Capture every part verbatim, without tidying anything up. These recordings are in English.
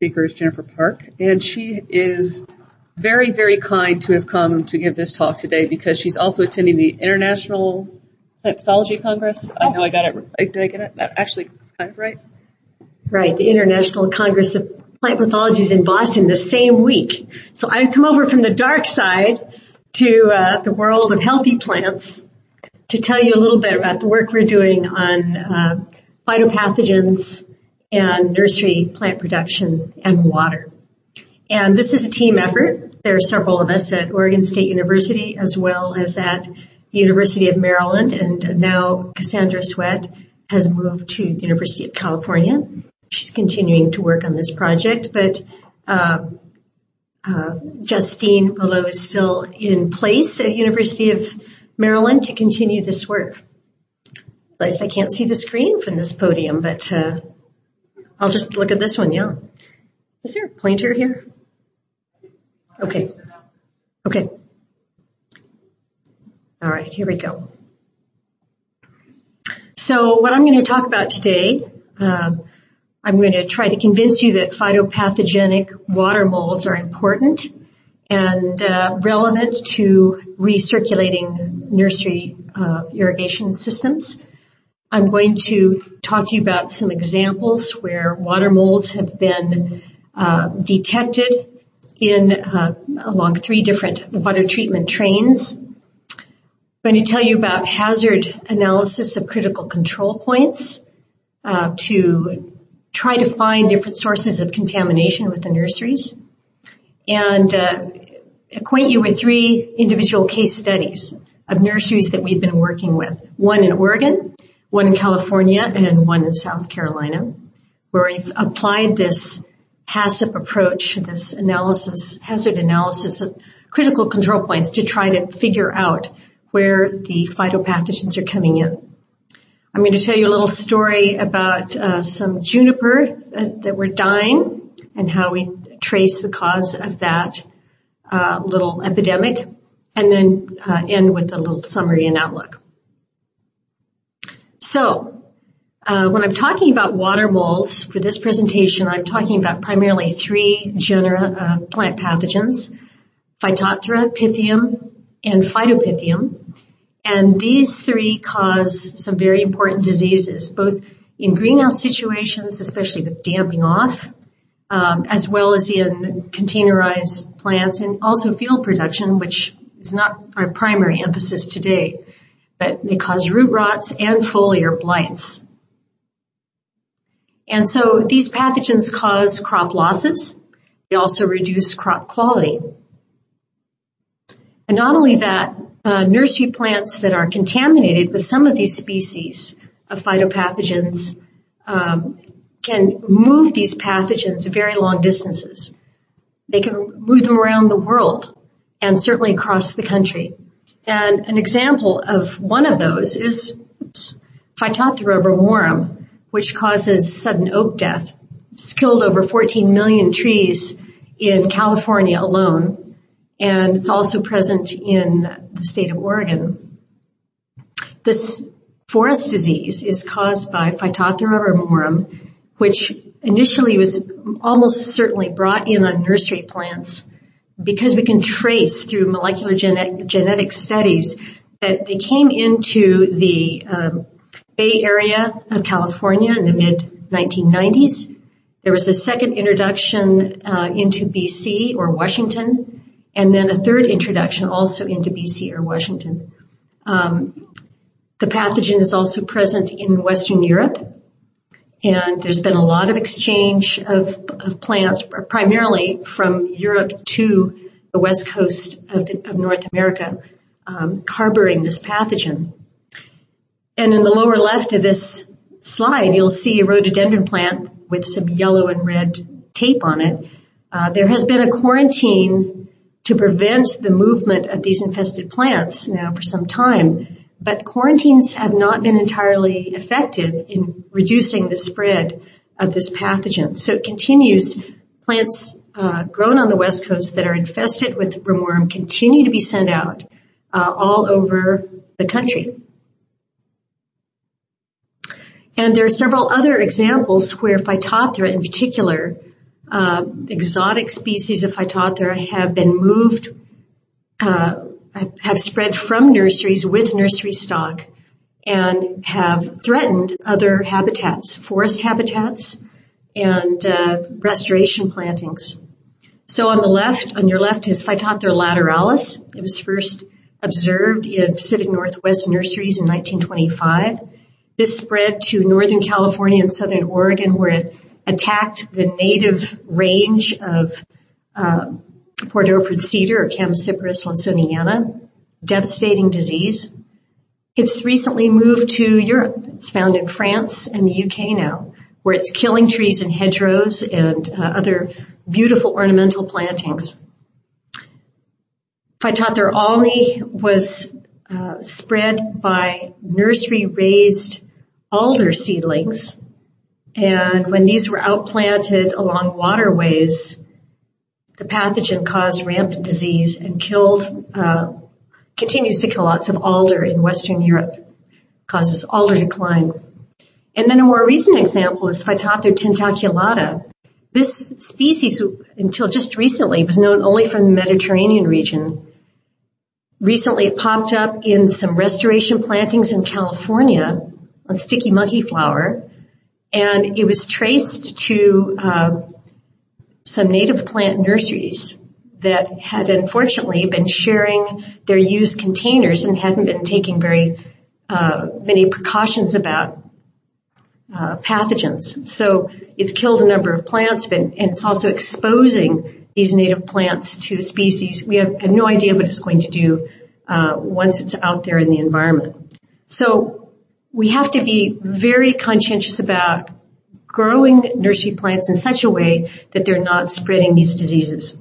speaker is Jennifer Park, and she is very, very kind to have come to give this talk today because she's also attending the International Plant Pathology Congress. I know I got it. Did I get it? That actually is kind of right. Right, the International Congress of Plant Pathology is in Boston the same week. So I've come over from the dark side to uh, the world of healthy plants to tell you a little bit about the work we're doing on uh, phytopathogens and nursery plant production and water. And this is a team effort. There are several of us at Oregon State University as well as at the University of Maryland, and now Cassandra Sweat has moved to the University of California. She's continuing to work on this project, but uh, uh, Justine Rouleau is still in place at University of Maryland to continue this work. At least I can't see the screen from this podium, but uh, I'll just look at this one, yeah. Is there a pointer here? Okay. Okay. All right, here we go. So what I'm going to talk about today, um, I'm going to try to convince you that phytopathogenic water molds are important and uh, relevant to recirculating nursery uh, irrigation systems. I'm going to talk to you about some examples where water molds have been uh, detected in uh, along three different water treatment trains. I'm going to tell you about hazard analysis of critical control points uh, to try to find different sources of contamination with the nurseries, and uh, acquaint you with three individual case studies of nurseries that we've been working with, one in Oregon, one in California, and one in South Carolina, where we've applied this HACCP approach, this analysis, hazard analysis of critical control points to try to figure out where the phytopathogens are coming in. I'm going to tell you a little story about uh, some juniper that, that were dying and how we trace the cause of that uh, little epidemic, and then uh, end with a little summary and outlook. So, uh, when I'm talking about water molds for this presentation, I'm talking about primarily three genera of plant pathogens, Phytophthora, Pythium, and Phytopythium. And these three cause some very important diseases, both in greenhouse situations, especially with damping off, um, as well as in containerized plants and also field production, which is not our primary emphasis today, but they cause root rots and foliar blights. And so these pathogens cause crop losses. They also reduce crop quality. And not only that, uh, nursery plants that are contaminated with some of these species of phytopathogens um, can move these pathogens very long distances. They can move them around the world and certainly across the country. And an example of one of those is oops, Phytophthora ramorum, which causes sudden oak death. It's killed over fourteen million trees in California alone. And it's also present in the state of Oregon. This forest disease is caused by Phytophthora ramorum, which initially was almost certainly brought in on nursery plants because we can trace through molecular genet- genetic studies that they came into the um, Bay Area of California in the mid nineteen nineties. There was a second introduction uh, into B C or Washington, and then a third introduction also into B C or Washington. Um, the pathogen is also present in Western Europe, and there's been a lot of exchange of, of plants, primarily from Europe to the west coast of, the, of North America, um, harboring this pathogen. And in the lower left of this slide, you'll see a rhododendron plant with some yellow and red tape on it. Uh, there has been a quarantine to prevent the movement of these infested plants now for some time, but quarantines have not been entirely effective in reducing the spread of this pathogen. So it continues. Plants uh, grown on the West Coast that are infested with ramorum continue to be sent out uh, all over the country. And there are several other examples where Phytophthora in particular uh, exotic species of Phytophthora have been moved, uh, have spread from nurseries with nursery stock and have threatened other habitats, forest habitats and uh, restoration plantings. So on the left, on your left is Phytophthora lateralis. It was first observed in Pacific Northwest nurseries in nineteen twenty-five. This spread to Northern California and Southern Oregon, where it attacked the native range of uh, Port Orford cedar, or Chamaecyparis lawsoniana, devastating disease. It's recently moved to Europe. It's found in France and the U K now, where it's killing trees and hedgerows and uh, other beautiful ornamental plantings. Phytophthora alnii was uh, spread by nursery-raised alder seedlings, and when these were outplanted along waterways, the pathogen caused rampant disease and killed, uh, continues to kill lots of alder in Western Europe, causes alder decline. And then a more recent example is Phytophthora tentaculata. This species, until just recently, was known only from the Mediterranean region. Recently, it popped up in some restoration plantings in California on sticky monkey flower, and it was traced to uh, some native plant nurseries that had unfortunately been sharing their used containers and hadn't been taking very uh, many precautions about uh, pathogens. So it's killed a number of plants, but, and it's also exposing these native plants to species. We have, have no idea what it's going to do uh, once it's out there in the environment. So we have to be very conscientious about growing nursery plants in such a way that they're not spreading these diseases.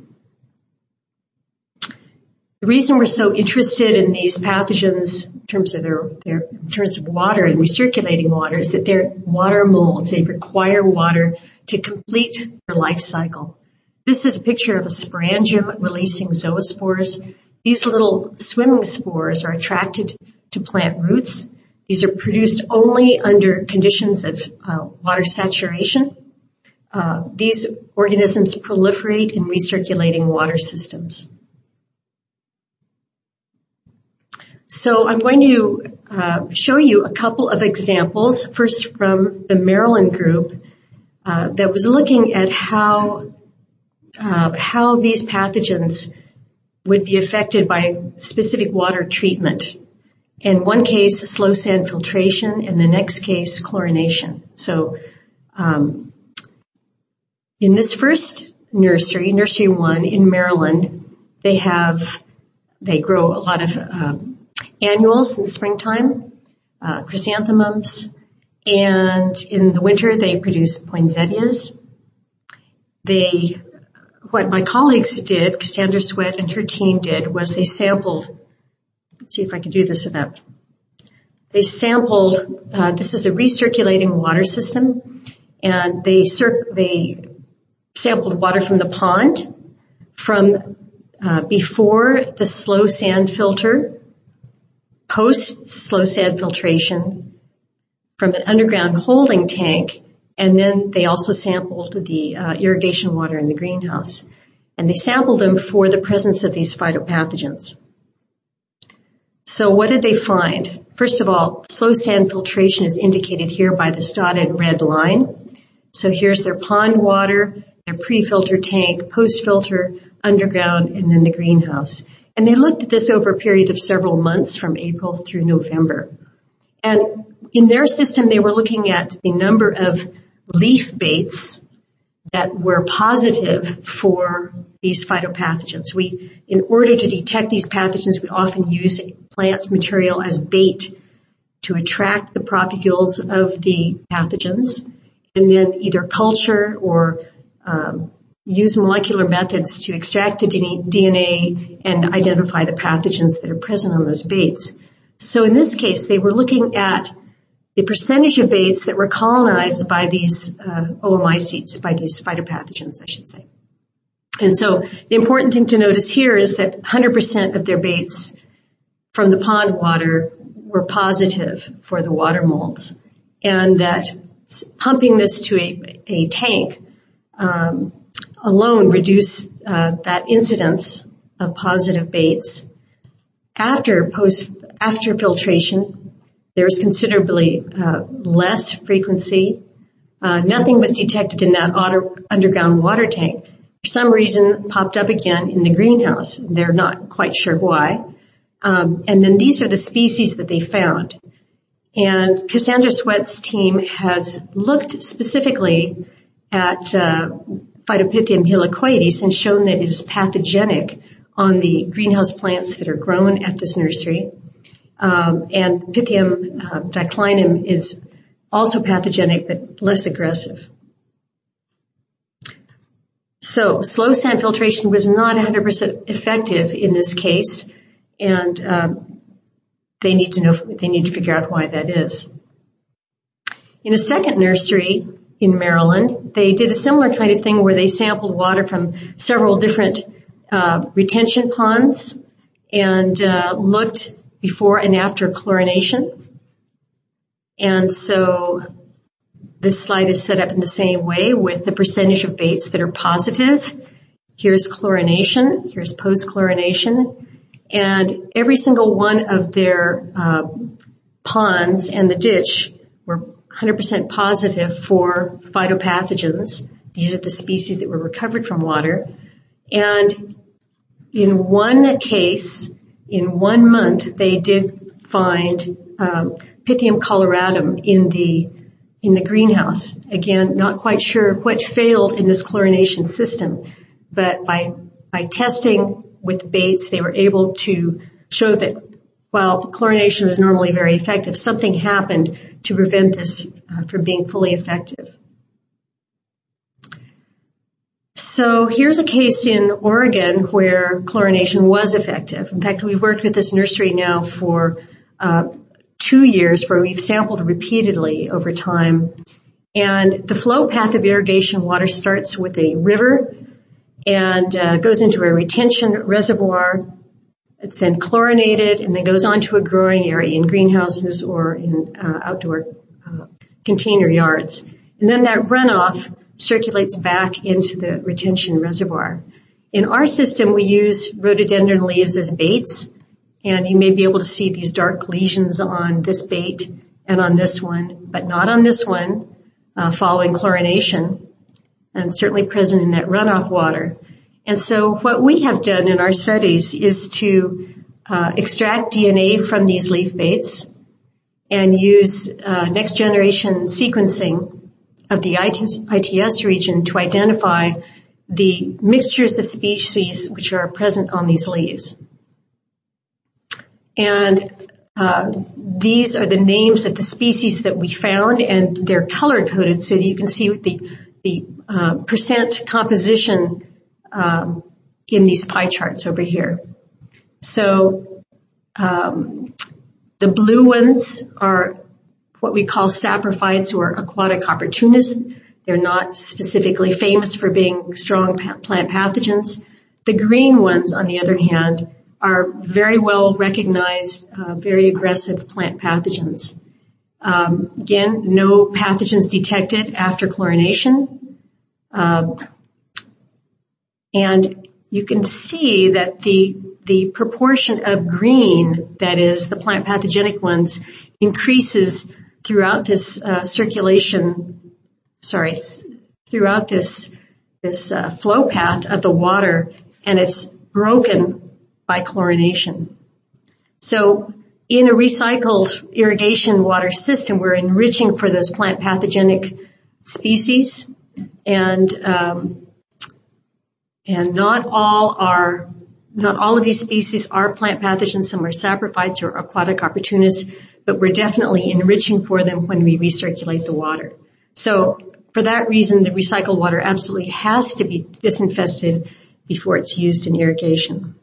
The reason we're so interested in these pathogens in terms of their, their in terms of water and recirculating water is that they're water molds. They require water to complete their life cycle. This is a picture of a sporangium releasing zoospores. These little swimming spores are attracted to plant roots. These are produced only under conditions of uh, water saturation. Uh, these organisms proliferate in recirculating water systems. So I'm going to uh, show you a couple of examples, first from the Maryland group uh, that was looking at how uh, how these pathogens would be affected by specific water treatment. In one case, slow sand filtration, in the next case, chlorination. So um, in this first nursery, nursery one in Maryland, they have they grow a lot of um, annuals in the springtime, uh, chrysanthemums, and in the winter they produce poinsettias. They, what my colleagues did, Cassandra Sweat and her team did, was they sampled, let's see if I can do this about, they sampled, uh, this is a recirculating water system, and they, cir- they sampled water from the pond, from uh, before the slow sand filter, post slow sand filtration, from an underground holding tank, and then they also sampled the uh, irrigation water in the greenhouse. And they sampled them for the presence of these phytopathogens. So what did they find? First of all, slow sand filtration is indicated here by this dotted red line. So here's their pond water, their pre-filter tank, post-filter, underground, and then the greenhouse. And they looked at this over a period of several months from April through November. And in their system, they were looking at the number of leaf baits that were positive for these phytopathogens. We, in order to detect these pathogens, we often use plant material as bait to attract the propagules of the pathogens, and then either culture or um, use molecular methods to extract the D N A and identify the pathogens that are present on those baits. So in this case, they were looking at the percentage of baits that were colonized by these uh, oomycetes, by these phytopathogens, I should say. And so the important thing to notice here is that one hundred percent of their baits from the pond water were positive for the water molds, and that pumping this to a, a tank um, alone reduce uh, that incidence of positive baits. After post after filtration, there's considerably uh, less frequency. Uh, nothing was detected in that auto, underground water tank. For some reason, popped up again in the greenhouse. They're not quite sure why. Um, and then these are the species that they found. And Cassandra Sweat's team has looked specifically at uh, Phytopithium helicoides and shown that it is pathogenic on the greenhouse plants that are grown at this nursery. Um, and Pythium uh, diclinum is also pathogenic but less aggressive. So slow sand filtration was not one hundred percent effective in this case, and um, they need to know, they need to figure out why that is. In a second nursery in Maryland, they did a similar kind of thing where they sampled water from several different uh, retention ponds and uh, looked before and after chlorination. And so this slide is set up in the same way with the percentage of baits that are positive. Here's chlorination, here's post-chlorination, and every single one of their uh, ponds and the ditch were one hundred percent positive for phytopathogens. These are the species that were recovered from water. And in one case, in one month, they did find um, Pythium coloratum in the in the greenhouse. Again, not quite sure what failed in this chlorination system, but by by testing with baits, they were able to show that while chlorination is normally very effective, something happened to prevent this uh, from being fully effective. So here's a case in Oregon where chlorination was effective. In fact, we've worked with this nursery now for uh, two years where we've sampled repeatedly over time. And the flow path of irrigation water starts with a river and uh, goes into a retention reservoir. It's then chlorinated and then goes on to a growing area in greenhouses or in uh, outdoor uh, container yards. And then that runoff circulates back into the retention reservoir. In our system, we use rhododendron leaves as baits, and you may be able to see these dark lesions on this bait and on this one, but not on this one, uh, following chlorination, and certainly present in that runoff water. And so what we have done in our studies is to uh, extract D N A from these leaf baits and use uh, next generation sequencing of the I T S region to identify the mixtures of species which are present on these leaves. And uh, these are the names of the species that we found, and they're color coded so that you can see the the uh, percent composition um, in these pie charts over here. So um, the blue ones are what we call saprophytes or aquatic opportunists. They're not specifically famous for being strong plant pathogens. The green ones, on the other hand, are very well recognized, uh, very aggressive plant pathogens. Um, again, no pathogens detected after chlorination. Um, and you can see that the the proportion of green, that is, the plant pathogenic ones, increases throughout this uh, circulation, sorry, throughout this this uh, flow path of the water, and it's broken by chlorination. So in a recycled irrigation water system, we're enriching for those plant pathogenic species, and um, and not all are not all of these species are plant pathogens. Some are saprophytes or aquatic opportunists, but we're definitely enriching for them when we recirculate the water. So for that reason, the recycled water absolutely has to be disinfested before it's used in irrigation.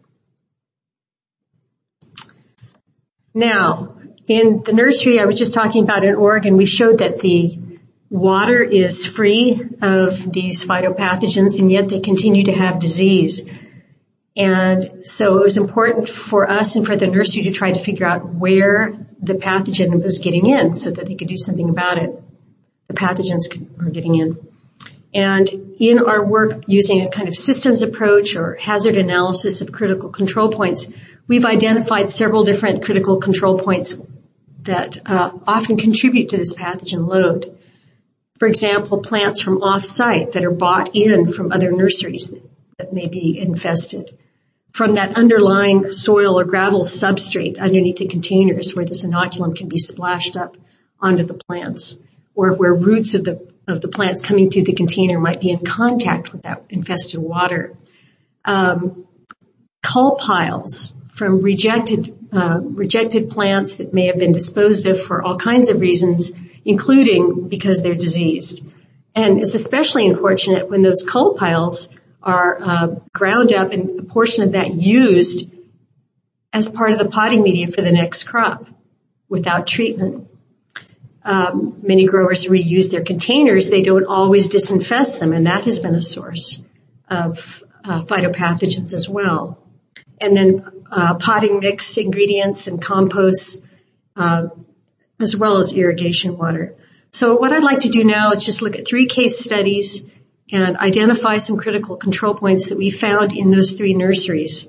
Now, in the nursery I was just talking about in Oregon, we showed that the water is free of these phytopathogens, and yet they continue to have disease. And so it was important for us and for the nursery to try to figure out where the pathogen was getting in so that they could do something about it. The pathogens were getting in. And in our work using a kind of systems approach or hazard analysis of critical control points, we've identified several different critical control points that uh, often contribute to this pathogen load. For example, plants from off-site that are bought in from other nurseries that, that may be infested. From that underlying soil or gravel substrate underneath the containers where this inoculum can be splashed up onto the plants, or where roots of the of the plants coming through the container might be in contact with that infested water. Um, cull piles from rejected uh, rejected plants that may have been disposed of for all kinds of reasons, including because they're diseased. And it's especially unfortunate when those cull piles are uh, ground up and a portion of that used as part of the potting media for the next crop without treatment. Um, many growers reuse their containers. They don't always disinfest them, and that has been a source of uh, phytopathogens as well. And then uh, potting mix ingredients and composts, uh, as well as irrigation water. So what I'd like to do now is just look at three case studies and identify some critical control points that we found in those three nurseries.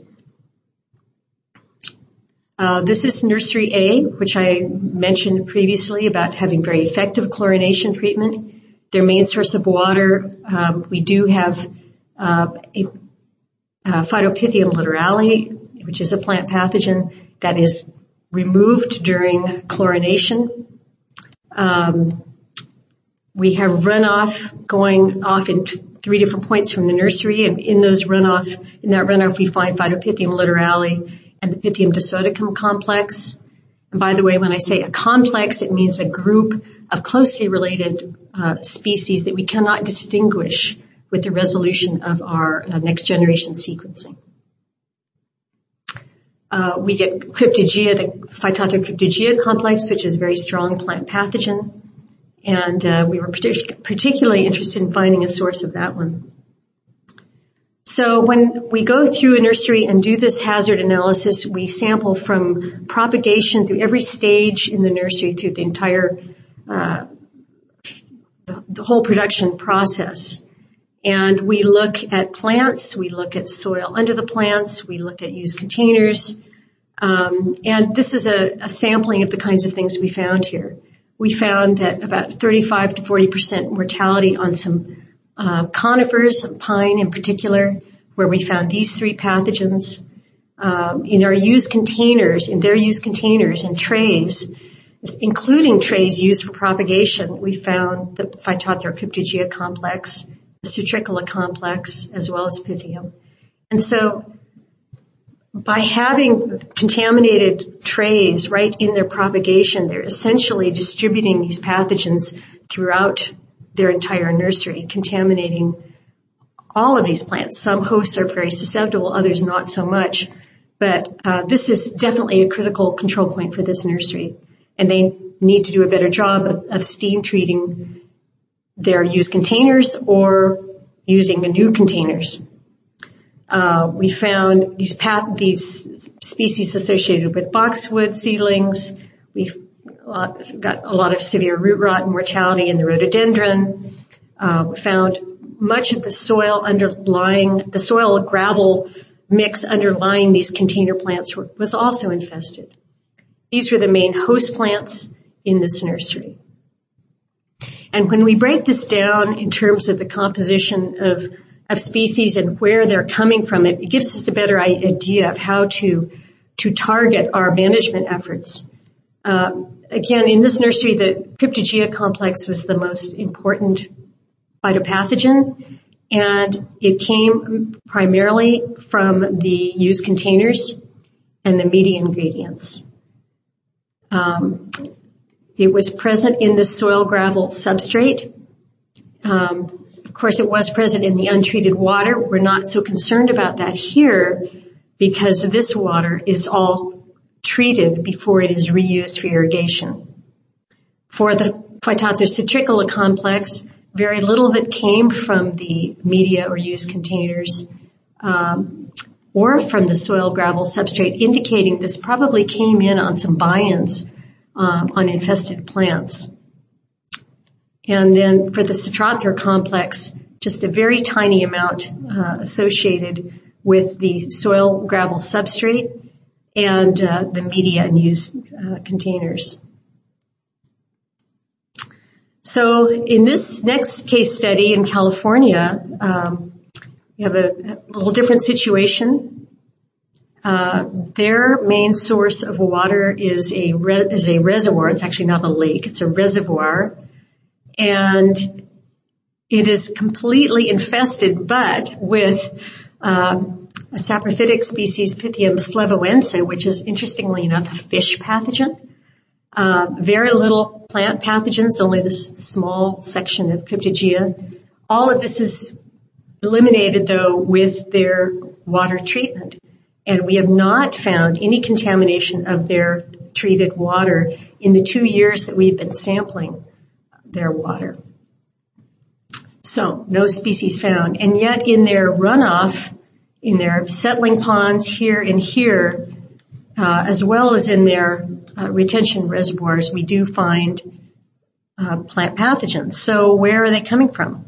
Uh, this is nursery A, which I mentioned previously about having very effective chlorination treatment. Their main source of water, um, we do have uh, a, a Phytopithium litorale, which is a plant pathogen that is removed during chlorination. Um, we have runoff going off in t- three different points from the nursery, and in those runoff, in that runoff, we find Phytopithium litorale and the Pythium disoticum complex. And by the way, when I say a complex, it means a group of closely related uh, species that we cannot distinguish with the resolution of our uh, next generation sequencing. Uh, we get Cryptogaea, the Phytophthora cryptogaea complex, which is a very strong plant pathogen. And uh, we were partic- particularly interested in finding a source of that one. So when we go through a nursery and do this hazard analysis, we sample from propagation through every stage in the nursery through the entire, uh, the, the whole production process. And we look at plants, we look at soil under the plants, we look at used containers. Um, and this is a, a sampling of the kinds of things we found here. We found that about thirty-five to forty percent mortality on some Uh, conifers, pine in particular, where we found these three pathogens. Um, in our used containers, in their used containers and trays, including trays used for propagation, we found the Phytophthora cryptogaea complex, the Citricola complex, as well as Pythium. And so by having contaminated trays right in their propagation, they're essentially distributing these pathogens throughout their entire nursery, contaminating all of these plants. Some hosts are very susceptible, others not so much. But uh, this is definitely a critical control point for this nursery. And they need to do a better job of, of steam treating their used containers or using the new containers. Uh, we found these path, these species associated with boxwood seedlings. We've got a lot of severe root rot and mortality in the rhododendron. Uh, we found much of the soil underlying, the soil gravel mix underlying these container plants were, was also infested. These were the main host plants in this nursery. And when we break this down in terms of the composition of, of species and where they're coming from, it, it gives us a better idea of how to, to target our management efforts. Uh, Again, in this nursery, the Cryptogaea complex was the most important phytopathogen, and it came primarily from the used containers and the media ingredients. Um, it was present in the soil gravel substrate. Um, of course, it was present in the untreated water. We're not so concerned about that here because this water is all treated before it is reused for irrigation. For the Phytophthora citricola complex, very little of it came from the media or used containers um, or from the soil gravel substrate, indicating this probably came in on some buy-ins um, on infested plants. And then for the Citrophthora complex, just a very tiny amount uh, associated with the soil gravel substrate and uh, the media and used uh, containers. So in this next case study in California, um, we have a, a little different situation. Uh, their main source of water is a re- is a reservoir. It's actually not a lake; it's a reservoir, and it is completely infested, but with um, a saprophytic species, Pythium flevoense, which is interestingly enough a fish pathogen. Uh, very little plant pathogens, only this small section of Cryptogaea. All of this is eliminated, though, with their water treatment. And we have not found any contamination of their treated water in the two years that we've been sampling their water. So, no species found. And yet in their runoff, in their settling ponds here and here, uh, as well as in their Uh, retention reservoirs, we do find uh, plant pathogens. So where are they coming from?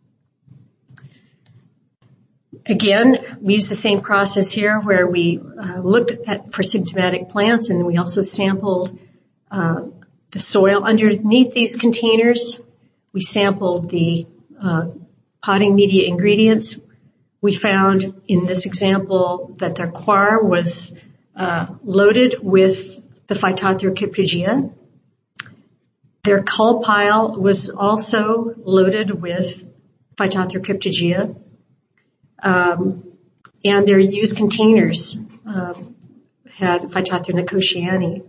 Again, we use the same process here where we uh, looked at for symptomatic plants, and we also sampled uh, the soil underneath these containers. We sampled the uh, potting media ingredients. We found in this example that their coir was uh, loaded with the Phytophthora cryptogaea. Their cull pile was also loaded with Phytophthora cryptogaea. Um, and their used containers um, had Phytophthora nicotiana.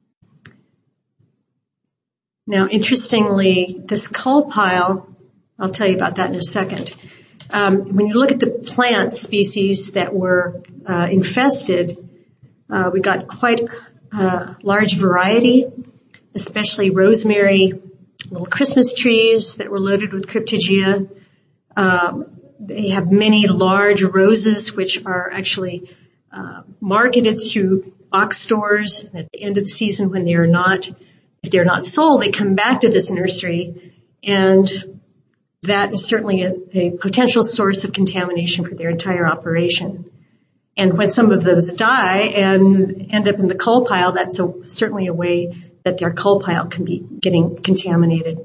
Now, interestingly, this cull pile, I'll tell you about that in a second. Um, when you look at the plant species that were uh, infested, uh, we got quite Uh, large variety, especially rosemary, little Christmas trees that were loaded with Cryptogaea. Um, they have many large roses, which are actually uh, marketed through box stores. And at the end of the season, when they are not, if they're not sold, they come back to this nursery, and that is certainly a, a potential source of contamination for their entire operation. And when some of those die and end up in the cull pile, that's a, certainly a way that their cull pile can be getting contaminated.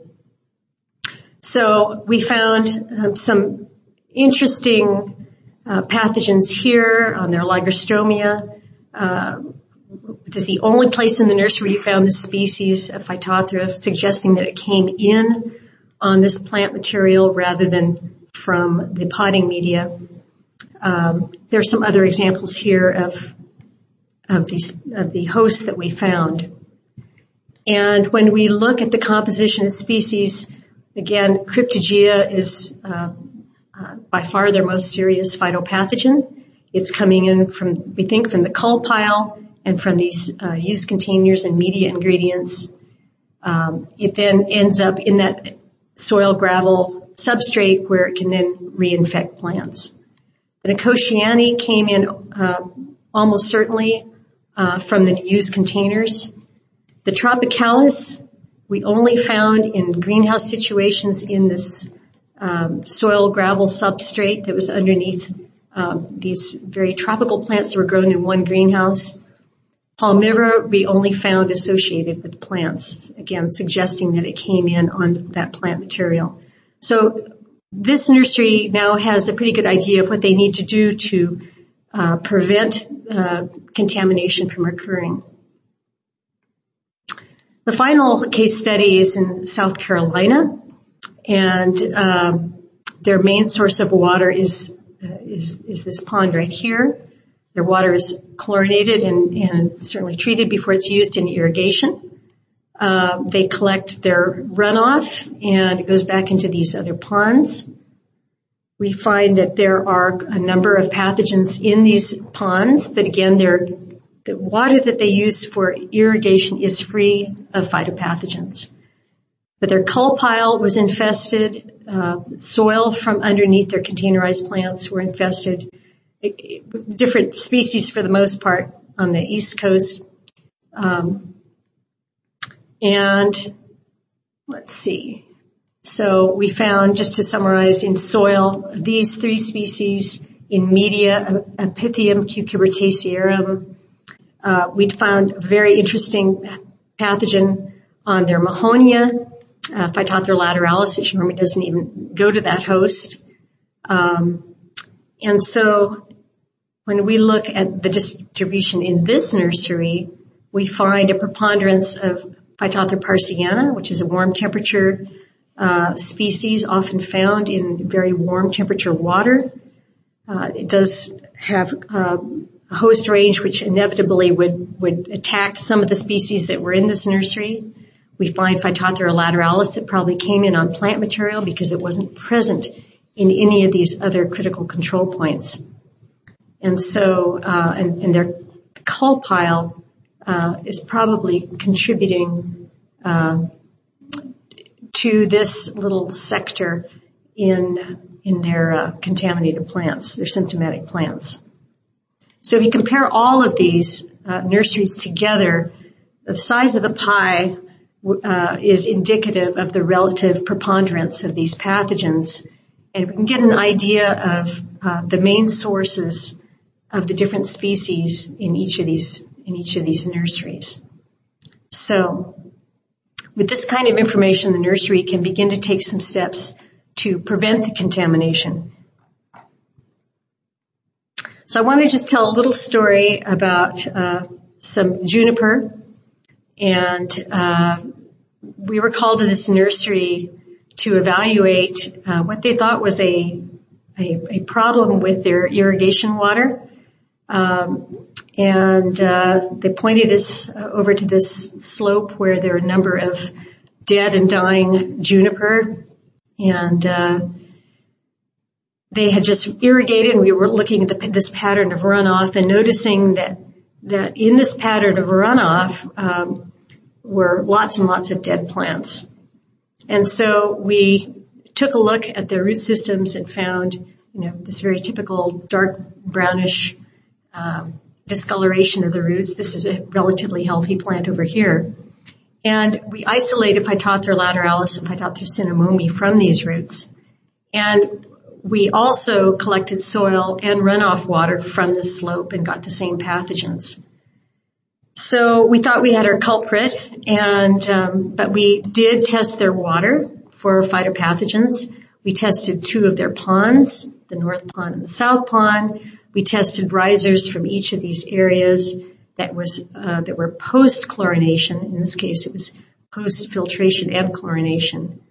So we found um, some interesting uh, pathogens here on their Lygerstromia. Uh, this is the only place in the nursery you found this species of Phytophthora, suggesting that it came in on this plant material rather than from the potting media. Um, there are some other examples here of of these of the hosts that we found. And when we look at the composition of species, again, Cryptogaea is uh, uh, by far their most serious phytopathogen. It's coming in from, we think, from the cull pile and from these uh, used containers and media ingredients. Um, it then ends up in that soil gravel substrate where it can then reinfect plants. The nicotiana came in uh, almost certainly uh, from the used containers. The tropicalis we only found in greenhouse situations in this um, soil gravel substrate that was underneath um, these very tropical plants that were grown in one greenhouse. Palmivera we only found associated with plants, again suggesting that it came in on that plant material. So this nursery now has a pretty good idea of what they need to do to uh, prevent uh, contamination from occurring. The final case study is in South Carolina, and um, their main source of water is, uh, is is this pond right here. Their water is chlorinated and, and certainly treated before it's used in irrigation. Uh, they collect their runoff, and it goes back into these other ponds. We find that there are a number of pathogens in these ponds, but again, they're, the water that they use for irrigation is free of phytopathogens. But their cull pile was infested. Uh, soil from underneath their containerized plants were infested. It, it, different species for the most part on the East Coast. Um, And let's see, So we found, just to summarize, in soil, these three species in media, Apithium cucurbitacearum. Uh, we found a very interesting pathogen on their Mahonia, uh, Phytophthora lateralis, which normally doesn't even go to that host. Um, and so when we look at the distribution in this nursery, we find a preponderance of Phytophthora parsiana, which is a warm temperature uh, species often found in very warm temperature water. Uh, it does have uh, a host range which inevitably would, would attack some of the species that were in this nursery. We find Phytophthora lateralis that probably came in on plant material because it wasn't present in any of these other critical control points. And so, uh, and, and their cull pile uh, is probably contributing uh, to this little sector in in their uh, contaminated plants, their symptomatic plants. So if you compare all of these uh, nurseries together, the size of the pie uh, is indicative of the relative preponderance of these pathogens, and we can get an idea of uh, the main sources of the different species in each of these in each of these nurseries. So with this kind of information, the nursery can begin to take some steps to prevent the contamination. So I want to just tell a little story about uh, some juniper. And uh, we were called to this nursery to evaluate uh, what they thought was a, a, a problem with their irrigation water. Um, and uh, they pointed us uh, over to this slope where there are a number of dead and dying juniper. And uh they had just irrigated, and we were looking at the, this pattern of runoff and noticing that that in this pattern of runoff um, were lots and lots of dead plants. And so we took a look at the root systems and found, you know, this very typical dark brownish um, discoloration of the roots. This is a relatively healthy plant over here. And we isolated Phytophthora lateralis and Phytophthora cinnamomi from these roots. And we also collected soil and runoff water from the slope and got the same pathogens. So we thought we had our culprit, and um, but we did test their water for phytopathogens. We tested two of their ponds, the North Pond and the South Pond. We tested risers from each of these areas that was uh, that were post-chlorination. In this case, it was post-filtration and chlorination.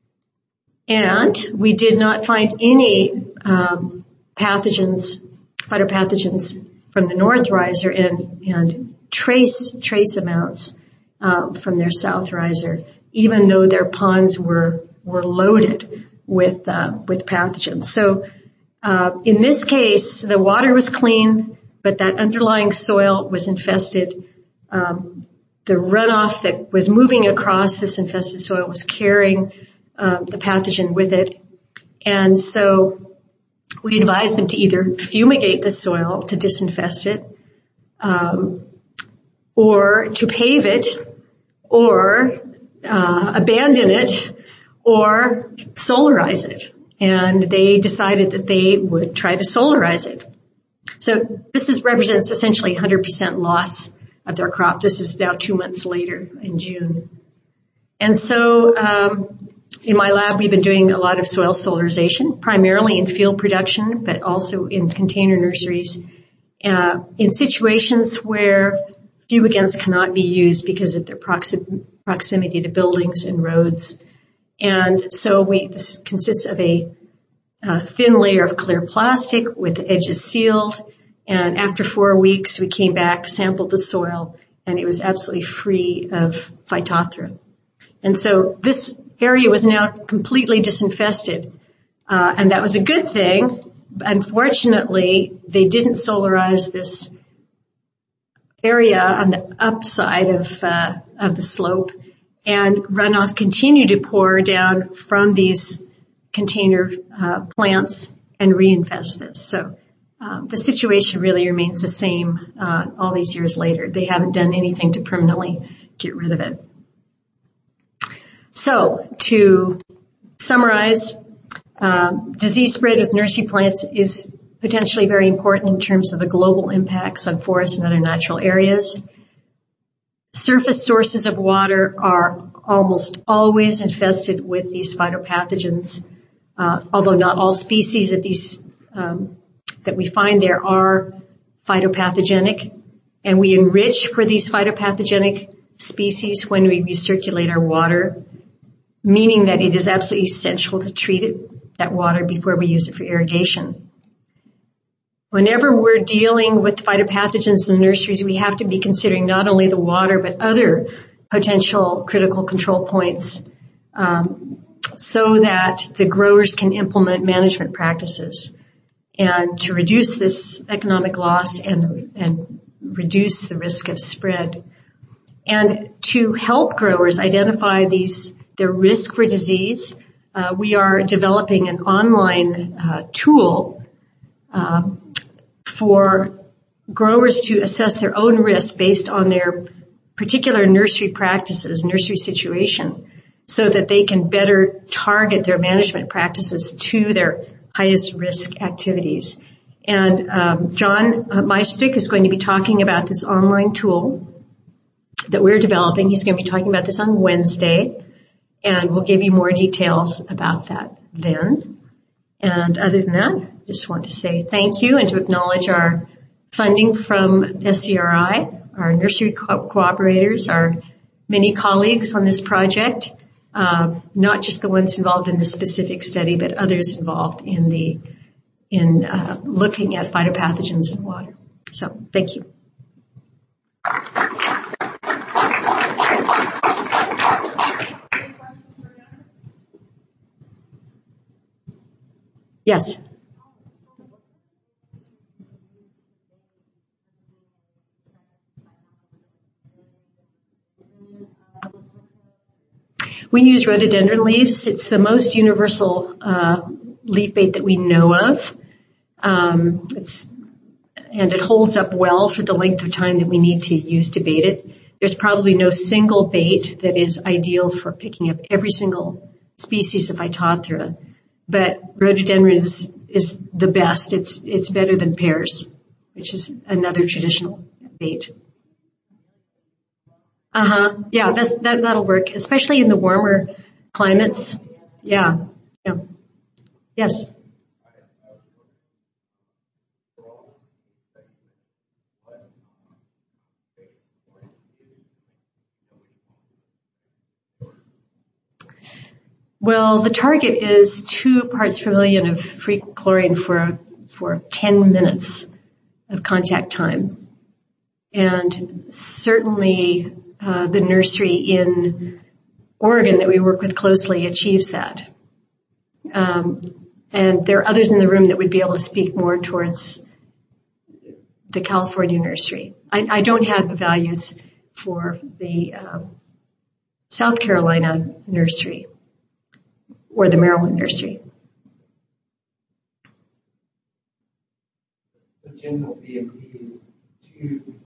And we did not find any um, pathogens, phytopathogens from the North Riser, and, and trace trace amounts uh, from their South Riser, even though their ponds were were loaded with uh, with pathogens. So uh, in this case, the water was clean, but that underlying soil was infested. Um, the runoff that was moving across this infested soil was carrying Um, the pathogen with it. And so we advised them to either fumigate the soil to disinfest it, um, or to pave it, or uh, abandon it, or solarize it. And they decided that they would try to solarize it. So this is, represents essentially one hundred percent loss of their crop. This is now two months later in June. And so um in my lab, we've been doing a lot of soil solarization, primarily in field production, but also in container nurseries, uh, in situations where fumigants cannot be used because of their proxi- proximity to buildings and roads. And so we, this consists of a uh, thin layer of clear plastic with the edges sealed. And after four weeks, we came back, sampled the soil, and it was absolutely free of Phytophthora. And so this area was now completely disinfested, uh, and that was a good thing. Unfortunately, they didn't solarize this area on the upside of uh, of the slope, and runoff continued to pour down from these container uh, plants and reinfest this. So um, the situation really remains the same uh, all these years later. They haven't done anything to permanently get rid of it. So to summarize, um, disease spread with nursery plants is potentially very important in terms of the global impacts on forests and other natural areas. Surface sources of water are almost always infested with these phytopathogens, uh, although not all species of these um, that we find there are phytopathogenic, and we enrich for these phytopathogenic species when we recirculate our water, meaning that it is absolutely essential to treat it, that water, before we use it for irrigation. Whenever we're dealing with phytopathogens in nurseries, we have to be considering not only the water, but other potential critical control points, um, so that the growers can implement management practices and to reduce this economic loss and, and reduce the risk of spread. And to help growers identify these, their risk for disease, uh, we are developing an online uh, tool um, for growers to assess their own risk based on their particular nursery practices, nursery situation, so that they can better target their management practices to their highest risk activities. And um, John uh, Meistick is going to be talking about this online tool that we're developing. He's going to be talking about this on Wednesday, and we'll give you more details about that then. And other than that, I just want to say thank you and to acknowledge our funding from S C R I, our nursery co- cooperators, our many colleagues on this project, uh, not just the ones involved in the specific study, but others involved in the in uh, looking at phytopathogens in water. So, thank you. Yes. We use rhododendron leaves. It's the most universal uh, leaf bait that we know of. Um, it's and it holds up well for the length of time that we need to use to bait it. There's probably no single bait that is ideal for picking up every single species of Phytophthora, but rhododendron is, is the best. It's it's better than pears, which is another traditional bait. Uh-huh. Yeah, that's, that, that'll work, especially in the warmer climates. Yeah. Yeah. Yes. Well, the target is two parts per million of free chlorine for, for ten minutes of contact time. And certainly, Uh, the nursery in Oregon that we work with closely achieves that. Um, and there are others in the room that would be able to speak more towards the California nursery. I, I don't have the values for the uh, South Carolina nursery or the Maryland nursery. The general B M P is two